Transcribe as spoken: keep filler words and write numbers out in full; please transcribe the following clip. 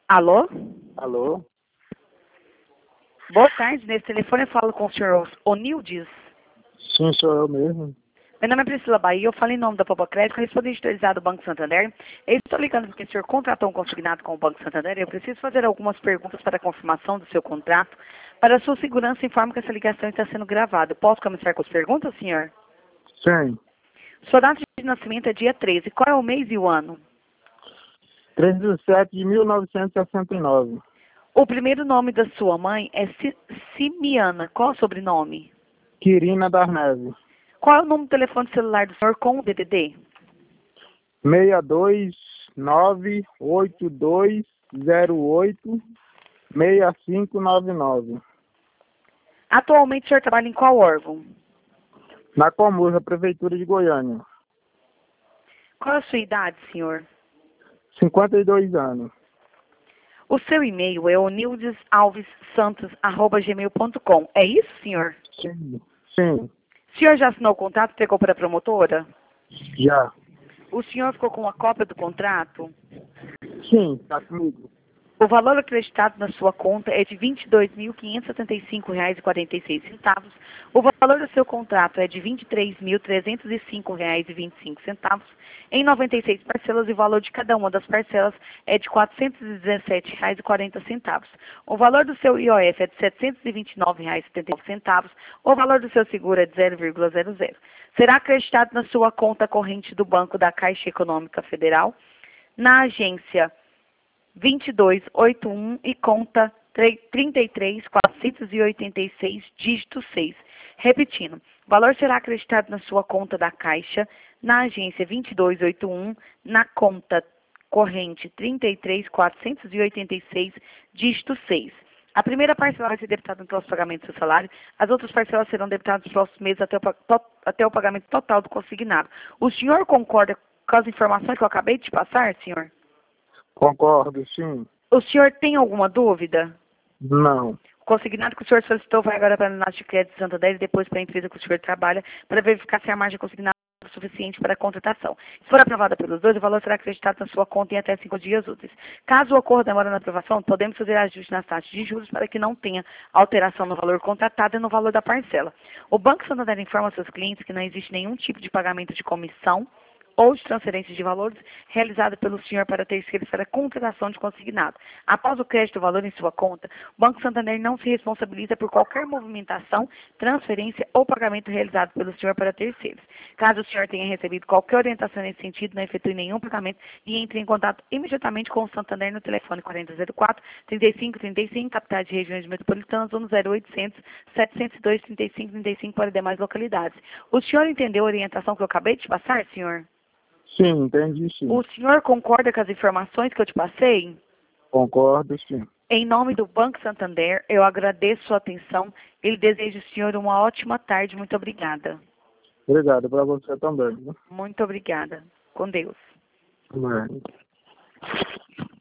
Alô? Alô? Boa tarde, nesse telefone eu falo com o senhor Onildes. Sim, sou eu mesmo. Meu nome é Priscila Bahia, eu falo em nome da Popa Crédito, correspondente do Banco Santander. Eu estou ligando porque o senhor contratou um consignado com o Banco Santander e eu preciso fazer algumas perguntas para a confirmação do seu contrato. Para a sua segurança, informo que essa ligação está sendo gravada. Posso começar com as perguntas, senhor? Sim. Sua data de nascimento é dia treze. Qual é o mês e o ano? treze de setembro de mil novecentos e sessenta e nove. O primeiro nome da sua mãe é Si- Simiana. Qual é o sobrenome? Quirina das Neves. Qual é o número do telefone celular do senhor com o D D D? seis dois nove oito dois zero oito seis cinco nove nove. Atualmente o senhor trabalha em qual órgão? Na Comurra, Prefeitura de Goiânia. Qual é a sua idade, senhor? cinquenta e dois anos. O seu e-mail é onildesalvessantos arroba gmail ponto com. É isso, senhor? Sim. Sim, O senhor já assinou o contrato e pegou para a promotora? já. O senhor ficou com uma cópia do contrato? Sim, tá comigo. O valor acreditado na sua conta é de vinte e dois mil quinhentos e setenta e cinco reais e quarenta e seis centavos. O valor do seu contrato é de vinte e três mil trezentos e cinco reais e vinte e cinco centavos. Em noventa e seis parcelas, e o valor de cada uma das parcelas é de quatrocentos e dezessete reais e quarenta centavos. O valor do seu I O F é de setecentos e vinte e nove reais e setenta e nove centavos. O valor do seu seguro é de zero vírgula zero zero. Será acreditado na sua conta corrente do Banco da Caixa Econômica Federal, na agência vinte e dois oitenta e um e conta trinta e três quatrocentos e oitenta e seis, dígito seis. Repetindo, o valor será acreditado na sua conta da Caixa, na agência vinte e dois oitenta e um, na conta corrente trinta e três quatrocentos e oitenta e seis, dígito seis. A primeira parcela vai ser debitada no próximo pagamento do seu salário, as outras parcelas serão debitadas nos próximos meses até o, pa- to- até o pagamento total do consignado. O senhor concorda com as informações que eu acabei de te passar, senhor? Concordo, sim. O senhor tem alguma dúvida? Não. O consignado que o senhor solicitou vai agora para a Nath de Crédito de Santander e depois para a empresa que o senhor trabalha para verificar se a margem consignada é suficiente para a contratação. Se for aprovada pelos dois, o valor será acreditado na sua conta em até cinco dias úteis. Caso ocorra demora na aprovação, podemos fazer ajuste nas taxas de juros para que não tenha alteração no valor contratado e no valor da parcela. O Banco Santander informa seus clientes que não existe nenhum tipo de pagamento de comissão ou de transferência de valores realizada pelo senhor para terceiros para contratação de consignado. Após o crédito do valor em sua conta, o Banco Santander não se responsabiliza por qualquer movimentação, transferência ou pagamento realizado pelo senhor para terceiros. Caso o senhor tenha recebido qualquer orientação nesse sentido, não efetue nenhum pagamento e entre em contato imediatamente com o Santander no telefone quarenta zero quatro, trinta e cinco trinta e cinco, capitais de regiões metropolitanas, ou no zero oitocentos, setecentos e dois, trinta e cinco trinta e cinco para demais localidades. O senhor entendeu a orientação que eu acabei de te passar, senhor? Sim, entendi, sim. O senhor concorda com as informações que eu te passei? Concordo, sim. Em nome do Banco Santander, eu agradeço sua atenção e desejo ao senhor uma ótima tarde. Muito obrigada. Obrigado para você também. Muito obrigada. Com Deus. Né?